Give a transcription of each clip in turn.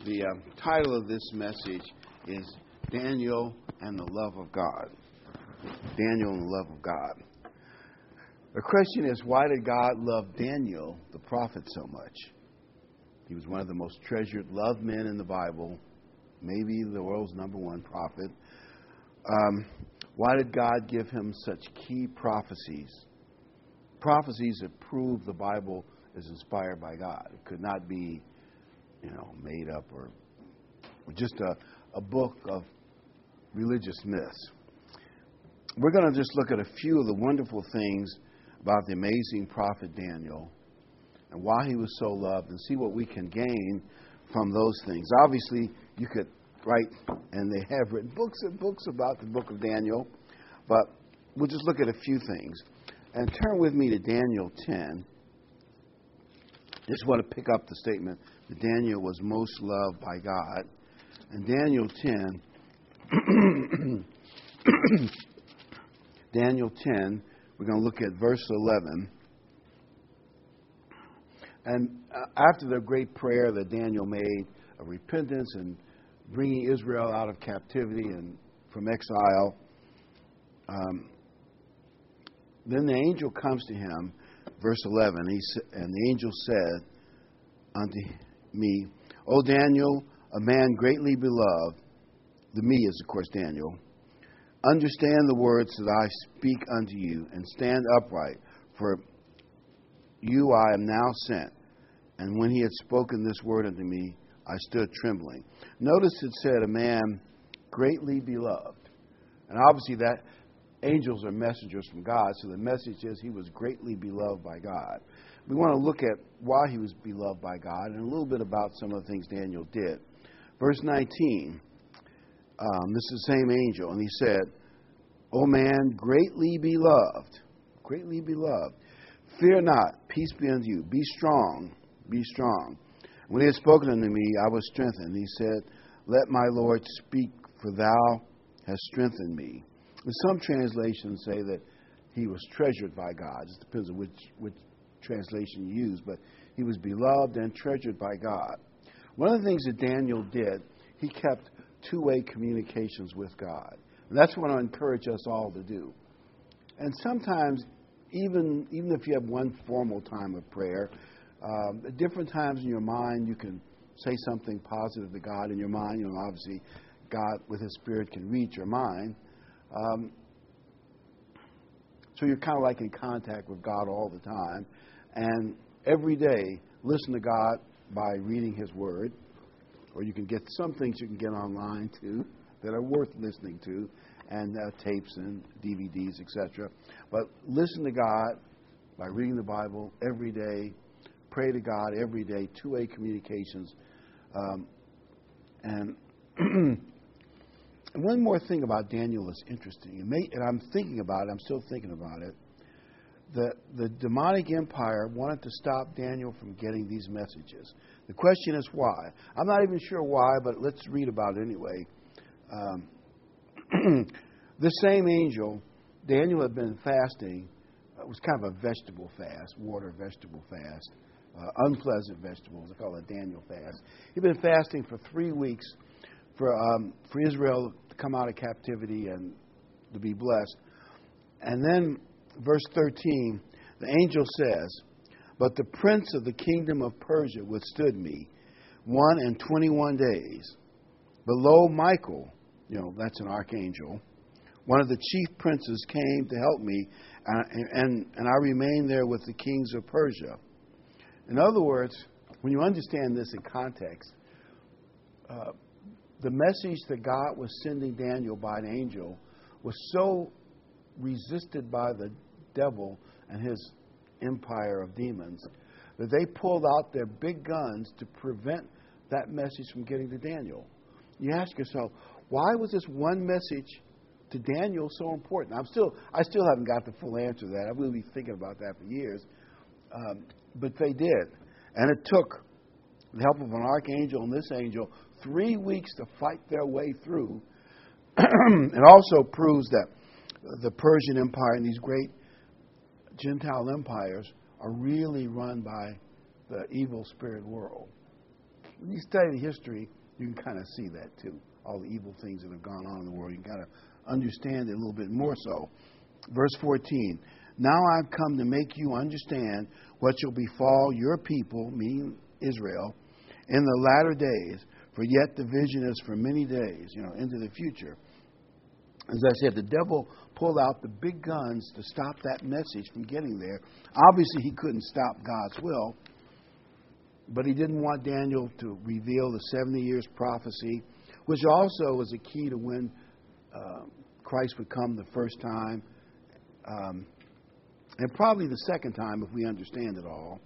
The title of this message is Daniel and the Love of God. Daniel and the Love of God. The question is, why did God love Daniel, the prophet, so much? He was one of the most treasured, loved men in the Bible, maybe the world's number one prophet. Why did God give him such key prophecies? Prophecies that prove the Bible is inspired by God. It could not be, made up or just a book of religious myths. We're going to just look at a few of the wonderful things about the amazing prophet Daniel and why he was so loved, and see what we can gain from those things. Obviously, you could write, and they have written books and books about the book of Daniel, but we'll just look at a few things. And turn with me to Daniel 10. Just want to pick up the statement that Daniel was most loved by God. And Daniel 10, Daniel 10, we're going to look at verse 11. And after the great prayer that Daniel made of repentance and bringing Israel out of captivity and from exile, then the angel comes to him, verse 11, and the angel said unto me, O Daniel, a man greatly beloved, the me is, of course, Daniel, understand the words that I speak unto you, and stand upright, for you I am now sent. And when he had spoken this word unto me, I stood trembling. Notice it said, a man greatly beloved. And obviously that angels are messengers from God, so the message is he was greatly beloved by God. We want to look at why he was beloved by God and a little bit about some of the things Daniel did. Verse 19, this is the same angel, and he said, O man, greatly beloved, fear not, peace be unto you, be strong. When he had spoken unto me, I was strengthened. He said, let my Lord speak, for thou hast strengthened me. And some translations say that he was treasured by God. It just depends on which translation you use. But he was beloved and treasured by God. One of the things that Daniel did, he kept two-way communications with God. And that's what I encourage us all to do. And sometimes, even if you have one formal time of prayer, at different times in your mind, you can say something positive to God in your mind. Obviously, God, with His Spirit, can read your mind. So you're kind of like in contact with God all the time. And every day, listen to God by reading His Word. Or you can get some things you can get online, too, that are worth listening to, and tapes and DVDs, etc. But listen to God by reading the Bible every day. Pray to God every day, two-way communications. And one more thing about Daniel is interesting. And I'm thinking about it. I'm still thinking about it. The demonic empire wanted to stop Daniel from getting these messages. The question is why. I'm not even sure why, but let's read about it anyway. The same angel, Daniel had been fasting. It was kind of a vegetable fast, water vegetable fast. Unpleasant vegetables. They call it Daniel fast. He'd been fasting for 3 weeks for Israel to come out of captivity and to be blessed. And then, verse 13, the angel says, but the prince of the kingdom of Persia withstood me 21 days. But lo, Michael, that's an archangel, one of the chief princes, came to help me, and I remained there with the kings of Persia. In other words, when you understand this in context, the message that God was sending Daniel by an angel was so resisted by the devil and his empire of demons that they pulled out their big guns to prevent that message from getting to Daniel. You ask yourself, why was this one message to Daniel so important? I still haven't got the full answer to that. I will be thinking about that for years. But they did. And it took the help of an archangel and this angel 3 weeks to fight their way through. It also proves that the Persian Empire and these great Gentile empires are really run by the evil spirit world. When you study the history, you can kind of see that too. All the evil things that have gone on in the world, you can kind of understand it a little bit more so. Verse 14, now I've come to make you understand what shall befall your people, meaning Israel, in the latter days, for yet the vision is for many days, into the future. As I said, the devil pulled out the big guns to stop that message from getting there. Obviously, he couldn't stop God's will, but he didn't want Daniel to reveal the 70 years prophecy, which also was a key to when Christ would come the first time, and probably the second time if we understand it all.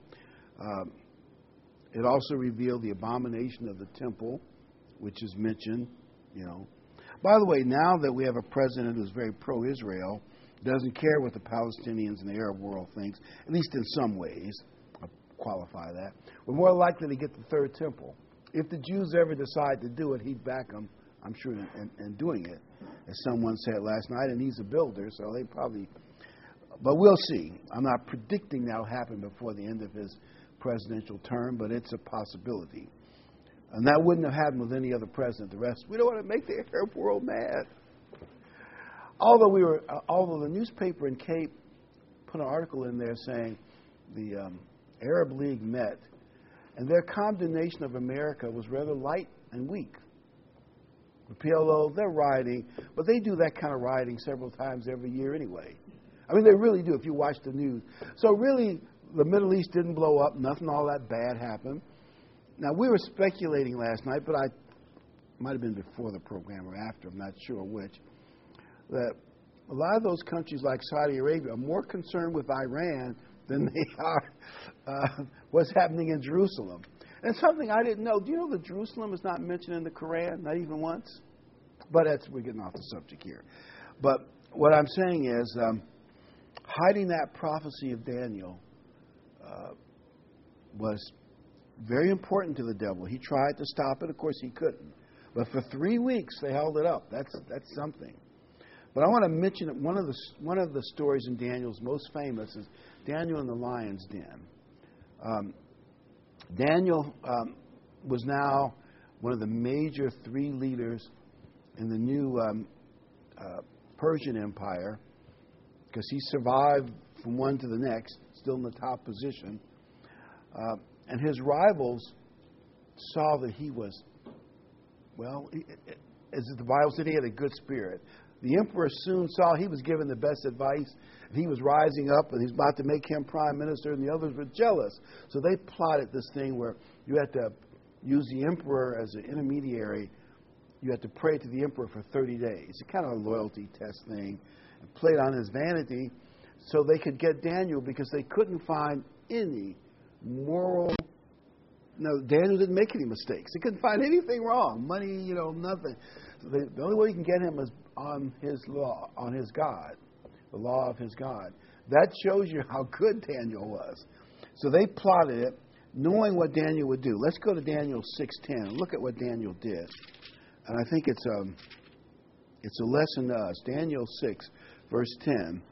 It also revealed the abomination of the temple, which is mentioned, By the way, now that we have a president who's very pro-Israel, doesn't care what the Palestinians and the Arab world thinks, at least in some ways, I'll qualify that, we're more likely to get the third temple. If the Jews ever decide to do it, he'd back them, I'm sure, in doing it. As someone said last night, and he's a builder, so they probably... But we'll see. I'm not predicting that'll happen before the end of his presidential term, but it's a possibility. And that wouldn't have happened with any other president. The rest, we don't want to make the Arab world mad. Although the newspaper in Cape put an article in there saying the Arab League met, and their condemnation of America was rather light and weak. The PLO, they're rioting, but they do that kind of rioting several times every year anyway. I mean, they really do if you watch the news. So really, the Middle East didn't blow up. Nothing all that bad happened. Now, we were speculating last night, but I might have been before the program or after, I'm not sure which, that a lot of those countries like Saudi Arabia are more concerned with Iran than they are what's happening in Jerusalem. And something I didn't know. Do you know that Jerusalem is not mentioned in the Quran, not even once? But we're getting off the subject here. But what I'm saying is, hiding that prophecy of Daniel was very important to the devil. He tried to stop it. Of course, he couldn't. But for 3 weeks, they held it up. That's something. But I want to mention that one of the stories in Daniel's most famous is Daniel in the lion's den. Daniel was now one of the major 3 leaders in the new Persian Empire, because he survived from one to the next, still in the top position. And his rivals saw that he was, as the Bible said, he had a good spirit. The emperor soon saw he was given the best advice. He was rising up, and he's about to make him prime minister, and the others were jealous. So they plotted this thing where you had to use the emperor as an intermediary. You had to pray to the emperor for 30 days. It's kind of a loyalty test thing. And played on his vanity so they could get Daniel, because they couldn't find any moral... No, Daniel didn't make any mistakes. They couldn't find anything wrong. Money, nothing. So the only way you can get him is on his law, on his God, the law of his God. That shows you how good Daniel was. So they plotted it, knowing what Daniel would do. Let's go to Daniel 6:10 and look at what Daniel did. And I think it's a lesson to us. Daniel 6, verse 10.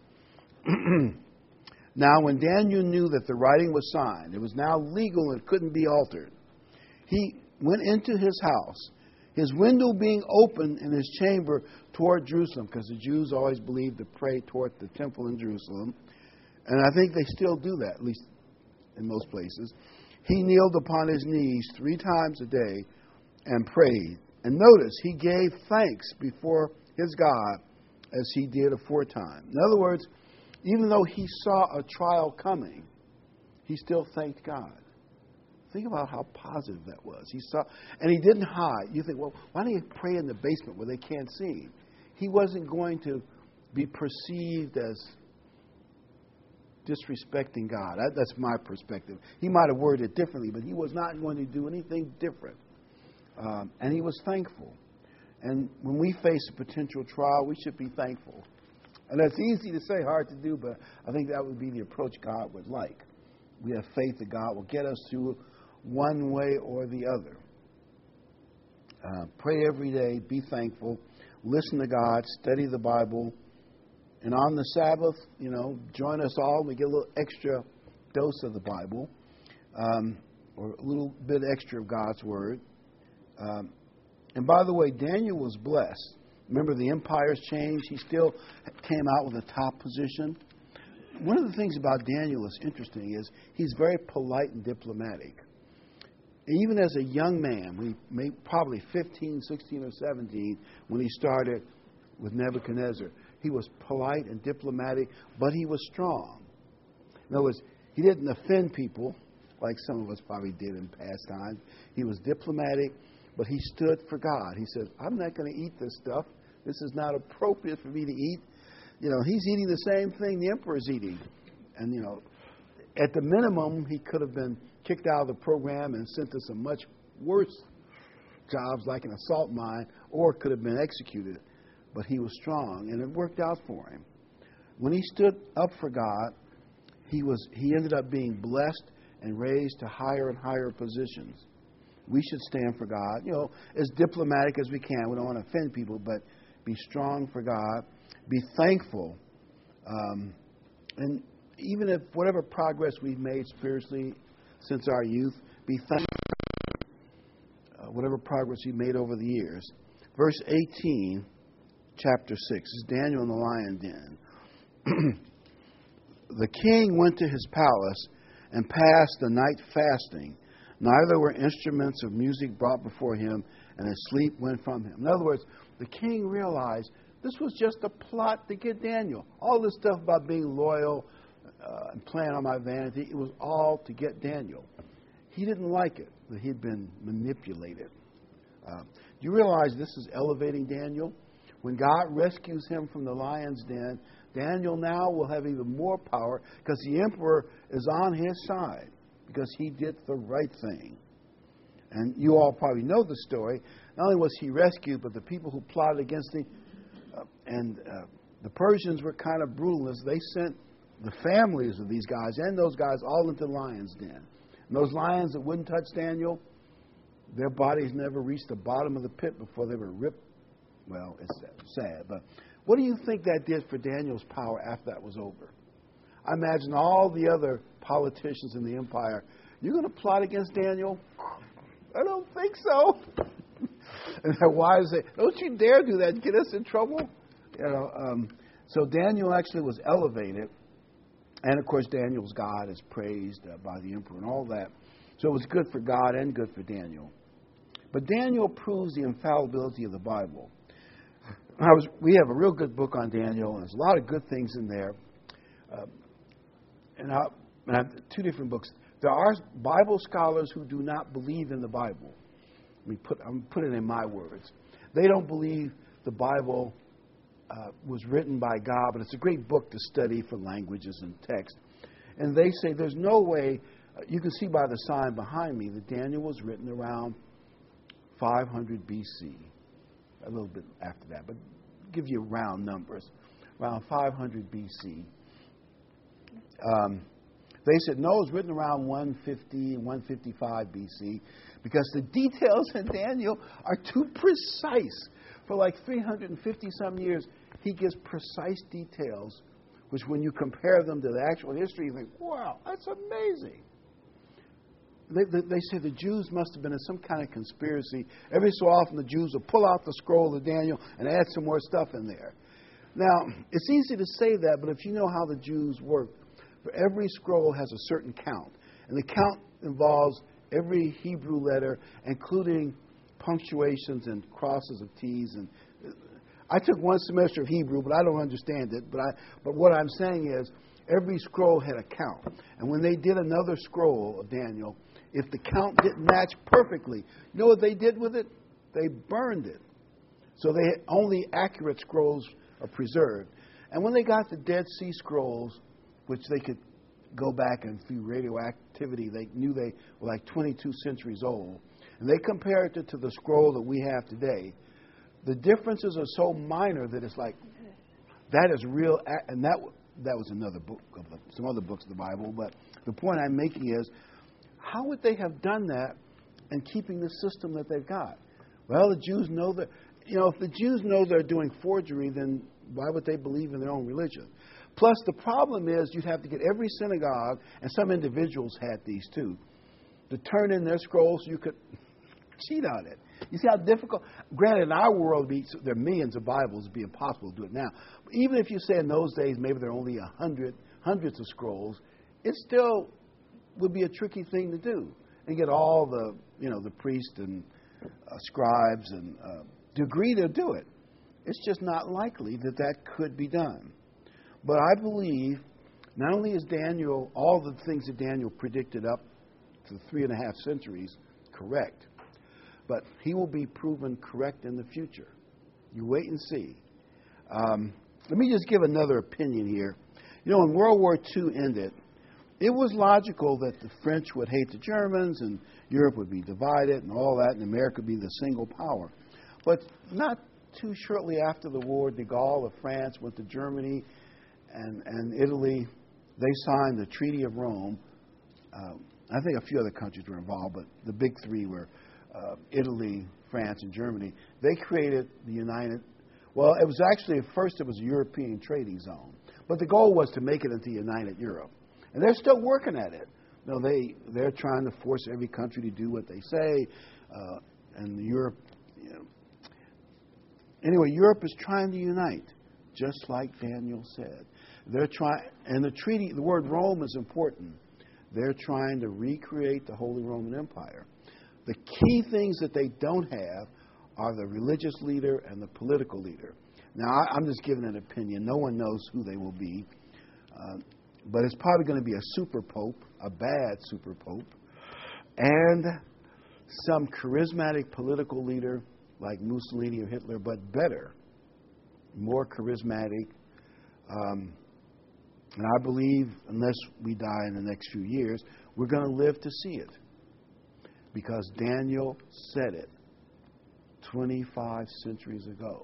Now, when Daniel knew that the writing was signed, it was now legal and couldn't be altered, he went into his house, his window being open in his chamber toward Jerusalem, because the Jews always believed to pray toward the temple in Jerusalem. And I think they still do that, at least in most places. He kneeled upon his knees 3 times a day and prayed. And notice, he gave thanks before his God as he did aforetime. In other words, even though he saw a trial coming, he still thanked God. Think about how positive that was. He saw, and he didn't hide. You think, well, why don't you pray in the basement where they can't see him? He wasn't going to be perceived as disrespecting God. That's my perspective. He might have worded it differently, but he was not going to do anything different. And he was thankful. And when we face a potential trial, we should be thankful. And that's easy to say, hard to do, but I think that would be the approach God would like. We have faith that God will get us through one way or the other. Pray every day, be thankful, listen to God, study the Bible, and on the Sabbath, join us all. We get a little extra dose of the Bible. or a little bit extra of God's Word. And by the way, Daniel was blessed. Remember, the empires changed. He still came out with a top position. One of the things about Daniel that's interesting is he's very polite and diplomatic. Even as a young man, probably 15, 16, or 17, when he started with Nebuchadnezzar, he was polite and diplomatic, but he was strong. In other words, he didn't offend people like some of us probably did in past times. He was diplomatic, but he stood for God. He said, I'm not going to eat this stuff. This is not appropriate for me to eat. He's eating the same thing the emperor's eating. And, at the minimum, he could have been kicked out of the program and sent to some much worse jobs like an assault mine, or could have been executed. But he was strong, and it worked out for him. When he stood up for God, he ended up being blessed and raised to higher and higher positions. We should stand for God, as diplomatic as we can. We don't want to offend people, but be strong for God. Be thankful. And even if whatever progress we've made spiritually since our youth, be thankful. Whatever progress we've made over the years. Verse 18, chapter 6, is Daniel in the lion den. The king went to his palace and passed the night fasting. Neither were instruments of music brought before him, and his sleep went from him. In other words, the king realized this was just a plot to get Daniel. All this stuff about being loyal and playing on my vanity, it was all to get Daniel. He didn't like it, that he'd been manipulated. Do you realize this is elevating Daniel? When God rescues him from the lion's den, Daniel now will have even more power because the emperor is on his side because he did the right thing. And you all probably know the story. Not only was he rescued, but the people who plotted against him, the Persians were kind of brutal. They sent the families of these guys and those guys all into the lion's den. And those lions that wouldn't touch Daniel, their bodies never reached the bottom of the pit before they were ripped. Well, it's sad, but what do you think that did for Daniel's power after that was over? I imagine all the other politicians in the empire, you're going to plot against Daniel? I don't think so. And their wives say, don't you dare do that, get us in trouble. So Daniel actually was elevated. And, of course, Daniel's God is praised by the emperor and all that. So it was good for God and good for Daniel. But Daniel proves the infallibility of the Bible. We have a real good book on Daniel, and there's a lot of good things in there. And I have two different books. There are Bible scholars who do not believe in the Bible. I'm put it in my words. They don't believe the Bible was written by God, but it's a great book to study for languages and text. And they say there's no way, you can see by the sign behind me, that Daniel was written around 500 BC. A little bit after that, but give you round numbers. Around 500 BC. They said, no, it was written around 150, 155 BC, because the details in Daniel are too precise. For like 350-some years, he gives precise details, which when you compare them to the actual history, you think, wow, that's amazing. They say the Jews must have been in some kind of conspiracy. Every so often, the Jews will pull out the scroll of Daniel and add some more stuff in there. Now, it's easy to say that, but if you know how the Jews work, for every scroll has a certain count. And the count involves every Hebrew letter, including punctuations and crosses of T's. And I took one semester of Hebrew, but I don't understand it. But what I'm saying is, every scroll had a count. And when they did another scroll of Daniel, if the count didn't match perfectly, you know what they did with it? They burned it. So only accurate scrolls are preserved. And when they got the Dead Sea Scrolls, which they could go back and through radioactivity, they knew they were like 22 centuries old, and they compared it to the scroll that we have today, the differences are so minor that it's like, that is real. And that was another book, some other books of the Bible. But the point I'm making is, how would they have done that in keeping the system that they've got? Well, the Jews know that, if the Jews know they're doing forgery, then why would they believe in their own religion? Plus, the problem is you'd have to get every synagogue, and some individuals had these too, to turn in their scrolls so you could cheat on it. You see how difficult? Granted, in our world, there are millions of Bibles. It'd be impossible to do it now. But even if you say in those days maybe there are only hundreds of scrolls, it still would be a tricky thing to do. And get all the priests and scribes and to agree to do it. It's just not likely that could be done. But I believe not only is Daniel, all the things that Daniel predicted up to 3.5 centuries correct, but he will be proven correct in the future. You wait and see. Let me just give another opinion here. When World War II ended, it was logical that the French would hate the Germans and Europe would be divided and all that, and America would be the single power. But not too shortly after the war, de Gaulle of France went to Germany and Italy. They signed the Treaty of Rome. I think a few other countries were involved, but the big three were Italy, France, and Germany. They created the United... Well, it was actually, at first it was a European trading zone. But the goal was to make it into United Europe. And they're still working at it. They're trying to force every country to do what they say. And Europe... Anyway, Europe is trying to unite, just like Daniel said. They're trying, and the treaty, the word Rome is important. They're trying to recreate the Holy Roman Empire. The key things that they don't have are the religious leader and the political leader. Now, I'm just giving an opinion. No one knows who they will be. But it's probably going to be a super pope, a bad super pope, and some charismatic political leader like Mussolini or Hitler, but better, more charismatic. And I believe, unless we die in the next few years, we're going to live to see it. Because Daniel said it 25 centuries ago.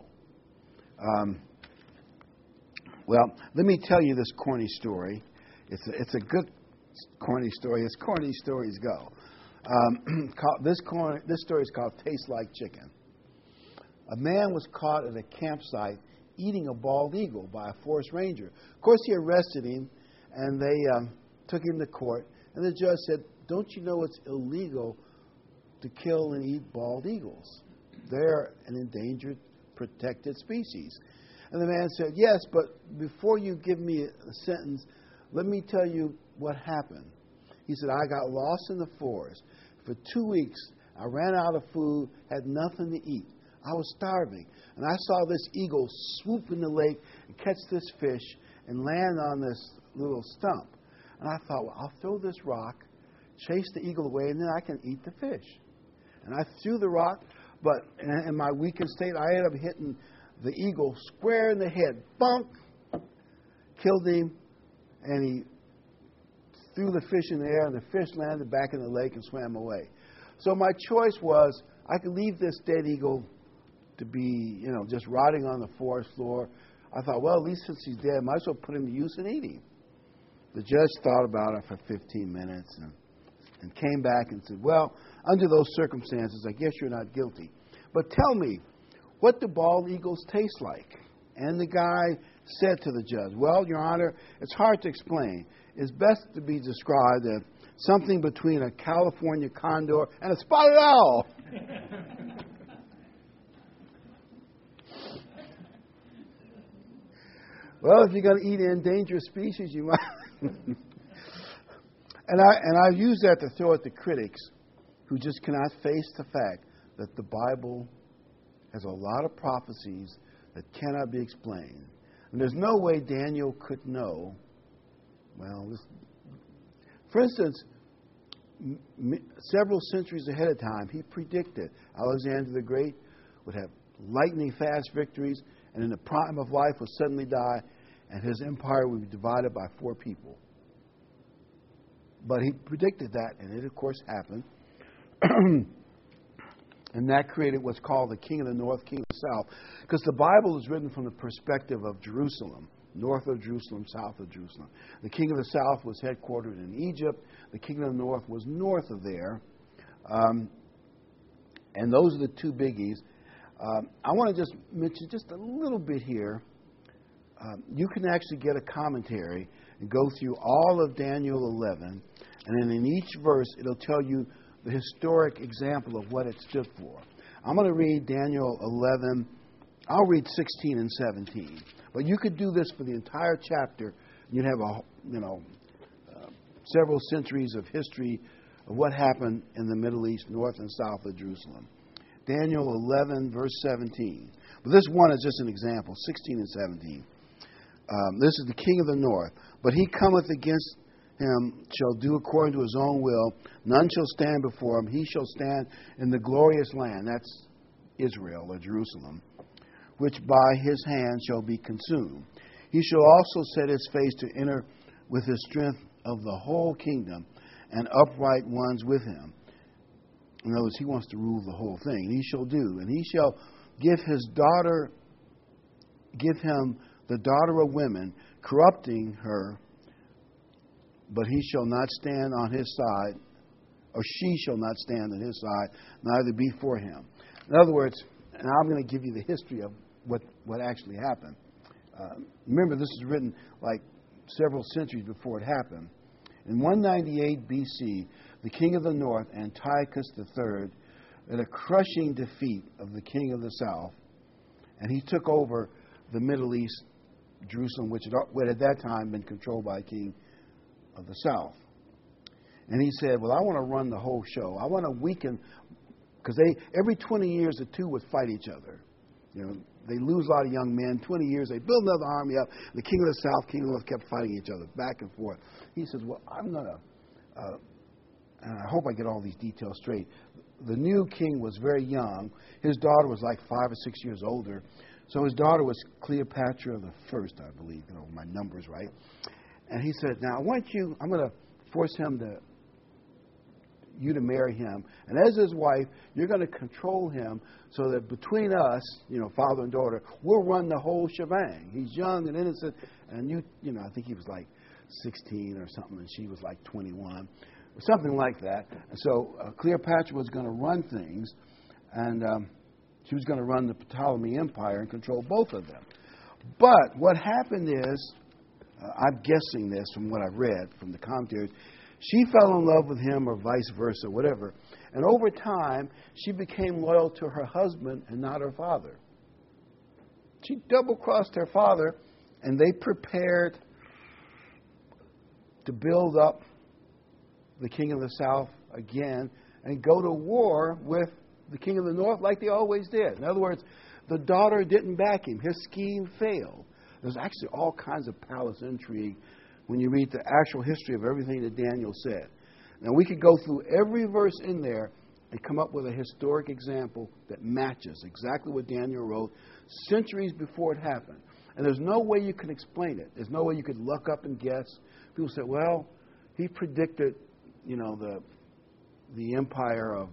Well, let me tell you this corny story. It's a good corny story, as corny stories go. This story is called Tastes Like Chicken. A man was caught at a campsite eating a bald eagle by a forest ranger. Of course, he arrested him, and they took him to court. And the judge said, "Don't you know it's illegal to kill and eat bald eagles? They're an endangered, protected species." And the man said, "Yes, but before you give me a sentence, let me tell you what happened." He said, "I got lost in the forest. For 2 weeks, I ran out of food, had nothing to eat. I was starving, and I saw this eagle swoop in the lake and catch this fish and land on this little stump. And I thought, well, I'll throw this rock, chase the eagle away, and then I can eat the fish. And I threw the rock, but in my weakened state, I ended up hitting the eagle square in the head. Bunk! Killed him, and he threw the fish in the air, and the fish landed back in the lake and swam away. So my choice was, I could leave this dead eagle to be, just rotting on the forest floor. I thought, well, at least since he's dead, I might as well put him to use and eat him. The judge thought about it for 15 minutes and came back and said, well, under those circumstances, I guess you're not guilty. But tell me, what do bald eagles taste like? And the guy said to the judge, well, Your Honor, it's hard to explain. It's best to be described as something between a California condor and a spotted owl. Well, if you're going to eat an endangered species, you might. And I use that to throw at the critics who just cannot face the fact that the Bible has a lot of prophecies that cannot be explained. And there's no way Daniel could know. Well, for instance, several centuries ahead of time, he predicted Alexander the Great would have lightning fast victories, and in the prime of life would suddenly die, and his empire would be divided by 4 people. But he predicted that, and it, of course, happened. And that created what's called the King of the North, King of the South, because the Bible is written from the perspective of Jerusalem, north of Jerusalem, south of Jerusalem. The King of the South was headquartered in Egypt. The King of the North was north of there. And those are the 2 biggies. I want to just mention just a little bit here. You can actually get a commentary and go through all of Daniel 11, and then in each verse it'll tell you the historic example of what it stood for. I'm going to read Daniel 11. I'll read 16 and 17. But you could do this for the entire chapter. You'd have several centuries of history of what happened in the Middle East, north and south of Jerusalem. Daniel 11, verse 17. But this one is just an example, 16 and 17. This is the king of the north. But he cometh against him shall do according to his own will. None shall stand before him. He shall stand in the glorious land. That's Israel or Jerusalem, which by his hand shall be consumed. He shall also set his face to enter with his strength of the whole kingdom, and upright ones with him. In other words, he wants to rule the whole thing. He shall do, and he shall give him the daughter of women, corrupting her, but he shall not stand on his side, or she shall not stand on his side, neither be for him. In other words, and I'm going to give you the history of what actually happened. Remember, this is written like several centuries before it happened. In 198 BC, the king of the north, Antiochus III, had a crushing defeat of the king of the south, and he took over the Middle East, Jerusalem, which had at that time been controlled by a king of the south. And he said, well, I want to run the whole show. I want to weaken, because every 20 years the two would fight each other. They lose a lot of young men. 20 years, they build another army up. The king of the south, king of the north kept fighting each other back and forth. He says, well, I'm going to, and I hope I get all these details straight. The new king was very young. His daughter was like 5 or 6 years older. So his daughter was Cleopatra the First, I believe, my number's right. And he said, now I'm going to force you to marry him. And as his wife, you're going to control him so that between us, father and daughter, we'll run the whole shebang. He's young and innocent. And I think he was like 16 or something, and she was like 21, or something like that. And so Cleopatra was going to run things, and she was going to run the Ptolemy Empire and control both of them. But what happened is, I'm guessing this from what I've read from the commentaries, she fell in love with him or vice versa, whatever. And over time, she became loyal to her husband and not her father. She double-crossed her father, and they prepared to build up the king of the south again and go to war with the king of the north like they always did. In other words, the daughter didn't back him. His scheme failed. There's actually all kinds of palace intrigue when you read the actual history of everything that Daniel said. Now, we could go through every verse in there and come up with a historic example that matches exactly what Daniel wrote centuries before it happened. And there's no way you can explain it. There's no way you could look up and guess. People say, well, he predicted, the empire of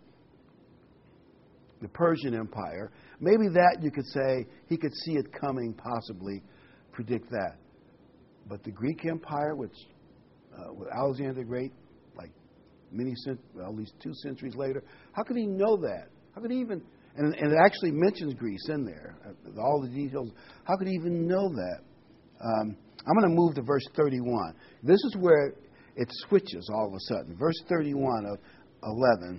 the Persian Empire. Maybe that you could say he could see it coming, possibly predict that. But the Greek Empire, which with Alexander the Great, like at least 2 centuries later, how could he know that? How could he even? And it actually mentions Greece in there, all the details. How could he even know that? I'm going to move to verse 31. This is where it switches all of a sudden. Verse 31 of 11.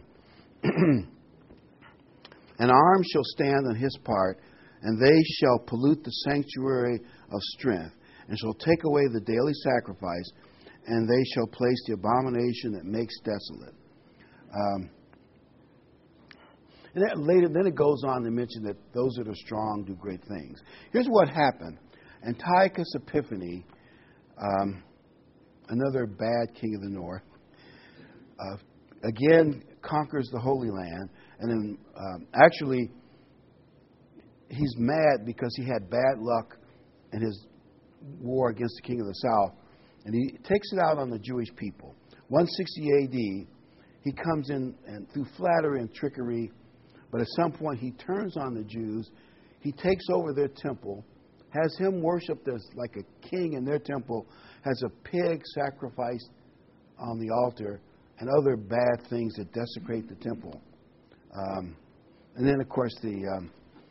An arm shall stand on his part, and they shall pollute the sanctuary of strength, and shall take away the daily sacrifice, and they shall place the abomination that makes desolate. And then it goes on to mention that those that are strong do great things. Here's what happened. Antiochus Epiphanes, another bad king of the north, again conquers the Holy Land. And then actually, he's mad because he had bad luck in his war against the king of the south. And he takes it out on the Jewish people. 160 A.D., he comes in and through flattery and trickery. But at some point, he turns on the Jews. He takes over their temple, has him worshipped as like a king in their temple, has a pig sacrificed on the altar, and other bad things that desecrate the temple. And then, of course, then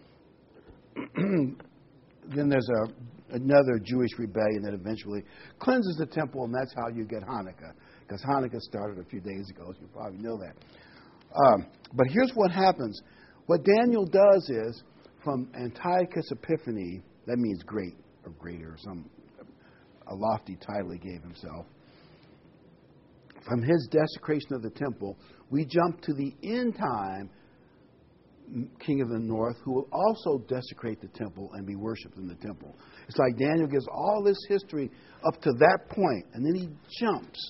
there's another Jewish rebellion that eventually cleanses the temple, and that's how you get Hanukkah. because Hanukkah started a few days ago. You probably know that. But here's what happens. What Daniel does is, from Antiochus Epiphanes, that means great or greater, a lofty title he gave himself. From his desecration of the temple, we jump to the end time king of the north, who will also desecrate the temple and be worshipped in the temple. It's like Daniel gives all this history up to that point, and then he jumps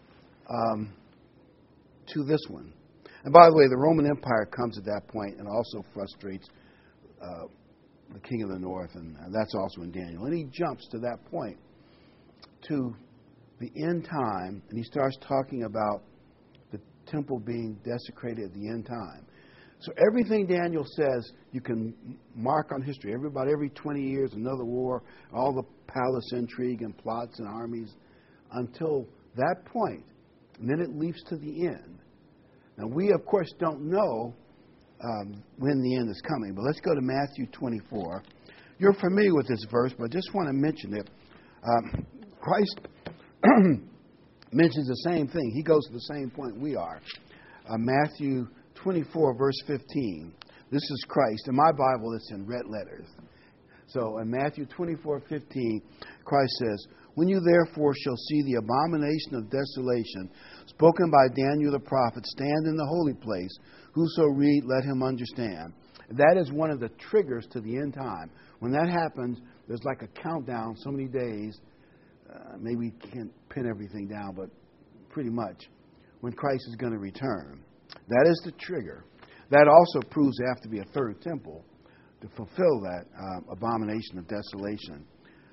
to this one. And by the way, the Roman Empire comes at that point and also frustrates the king of the north, and that's also in Daniel. And he jumps to that point, to the end time, and he starts talking about the temple being desecrated at the end time. So everything Daniel says, you can mark on history. About every 20 years, another war, all the palace intrigue and plots and armies, until that point. And then it leaps to the end. Now, we, of course, don't know when the end is coming, but let's go to Matthew 24. You're familiar with this verse, but I just want to mention it. Christ mentions the same thing. He goes to the same point we are. Matthew 24, verse 15. This is Christ. In my Bible, it's in red letters. So in Matthew 24, 15, Christ says, "When you therefore shall see the abomination of desolation, spoken by Daniel the prophet, stand in the holy place. Whoso read, let him understand." That is one of the triggers to the end time. When that happens, there's like a countdown, so many days. Maybe we can't pin everything down, but pretty much when Christ is going to return. That is the trigger. That also proves there have to be a third temple to fulfill that abomination of desolation.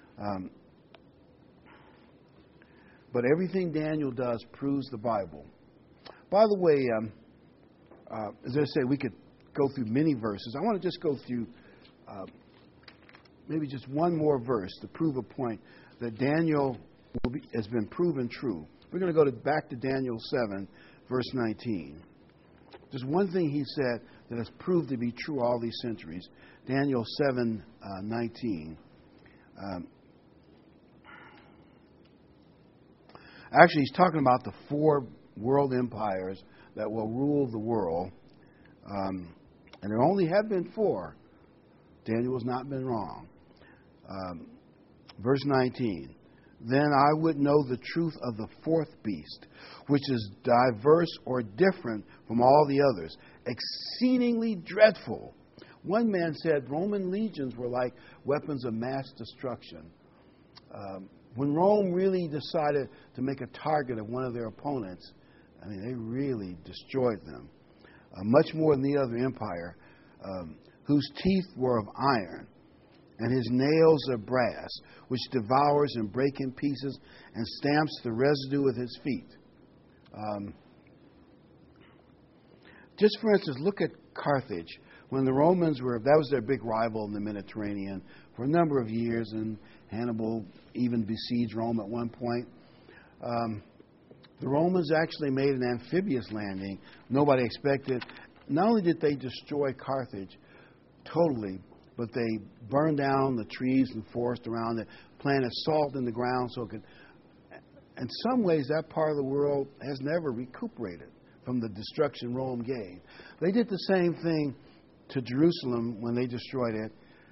But everything Daniel does proves the Bible. By the way, as I say, we could go through many verses. I want to just go through maybe just one more verse to prove a point that Daniel has been proven true. We're going to go back to Daniel 7, verse 19. Just one thing he said that has proved to be true all these centuries. Daniel 7, 19. Actually, he's talking about the 4 world empires that will rule the world. And there only have been 4. Daniel has not been wrong. Verse 19. "Then I would know the truth of the 4th beast, which is diverse or different from all the others, exceedingly dreadful." One man said Roman legions were like weapons of mass destruction. When Rome really decided to make a target of one of their opponents, I mean, they really destroyed them. Much more than the other empire, whose teeth were of iron, and his nails of brass, which devours and breaks in pieces and stamps the residue with his feet. Just for instance, look at Carthage. When the Romans that was their big rival in the Mediterranean for a number of years, and Hannibal even besieged Rome at one point. The Romans actually made an amphibious landing. Nobody expected. Not only did they destroy Carthage totally, but they burned down the trees and forest around it, planted salt in the ground so it could. In some ways, that part of the world has never recuperated from the destruction Rome gave. They did the same thing to Jerusalem when they destroyed it.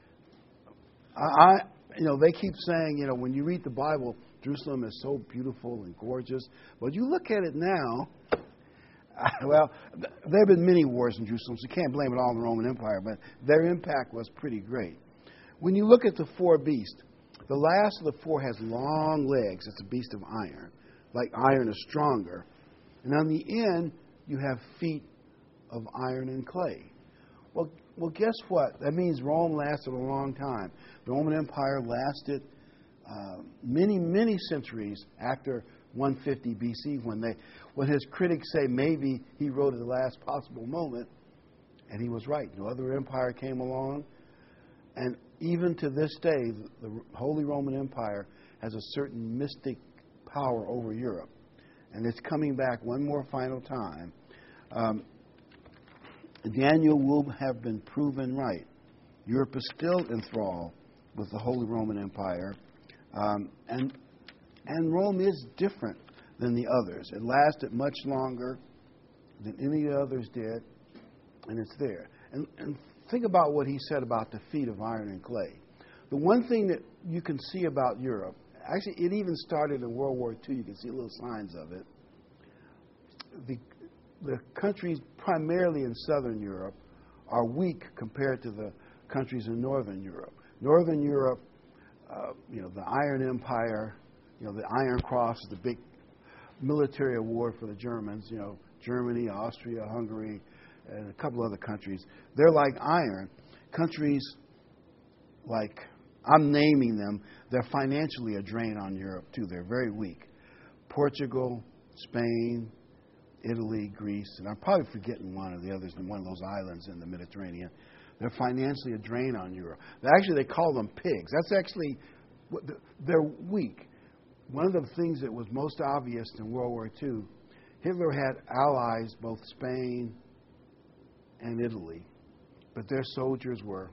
They keep saying, when you read the Bible, Jerusalem is so beautiful and gorgeous. But you look at it now, well, there have been many wars in Jerusalem, so you can't blame it all on the Roman Empire, but their impact was pretty great. When you look at the 4 beasts, the last of the 4 has long legs. It's a beast of iron. Like iron is stronger. And on the end, you have feet of iron and clay. Well, guess what? That means Rome lasted a long time. The Roman Empire lasted many, many centuries after 150 BC, when his critics say maybe he wrote at the last possible moment, and he was right. No other empire came along, and even to this day, the Holy Roman Empire has a certain mystic power over Europe, and it's coming back one more final time. Daniel will have been proven right. Europe is still enthralled with the Holy Roman Empire, and Rome is different than the others. It lasted much longer than any of the others did, and it's there. And think about what he said about the feet of iron and clay. The one thing that you can see about Europe, actually it even started in World War II, you can see little signs of it. The countries primarily in Southern Europe are weak compared to the countries in Northern Europe. Northern Europe, the Iron Empire, the Iron Cross is the big military award for the Germans, Germany, Austria, Hungary, and a couple other countries. They're like iron. Countries like, I'm naming them, they're financially a drain on Europe too. They're very weak. Portugal, Spain, Italy, Greece, and I'm probably forgetting one of the others in one of those islands in the Mediterranean. They're financially a drain on Europe. Actually, they call them pigs. That's actually, they're weak. One of the things that was most obvious in World War II, Hitler had allies, both Spain and Italy, but their soldiers were,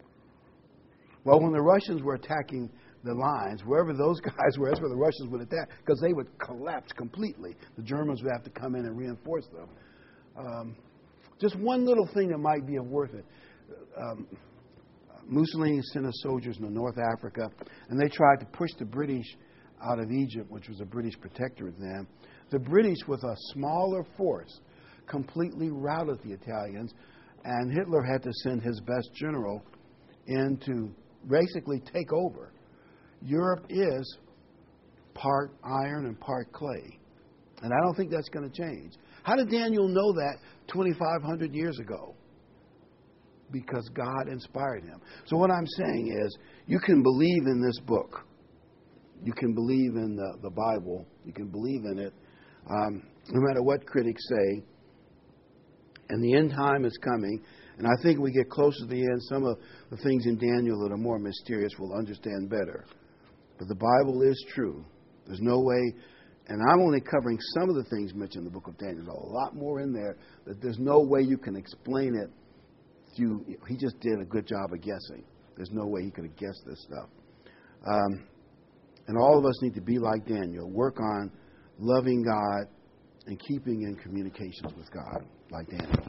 when the Russians were attacking the lines, wherever those guys were, that's where the Russians would attack, because they would collapse completely. The Germans would have to come in and reinforce them. Just one little thing that might be worth it. Mussolini sent his soldiers into North Africa, and they tried to push the British out of Egypt, which was a British protectorate then. The British, with a smaller force, completely routed the Italians, and Hitler had to send his best general in to basically take over. Europe is part iron and part clay, and I don't think that's going to change. How did Daniel know that 2,500 years ago? Because God inspired him. So what I'm saying is, you can believe in this book. You can believe in the Bible. You can believe in it, no matter what critics say. And the end time is coming. And I think we get closer to the end, some of the things in Daniel that are more mysterious we'll understand better. But the Bible is true. There's no way, and I'm only covering some of the things mentioned in the book of Daniel. There's a lot more in there that there's no way you can explain it. He just did a good job of guessing. There's no way he could have guessed this stuff. And all of us need to be like Daniel, work on loving God and keeping in communications with God like Daniel.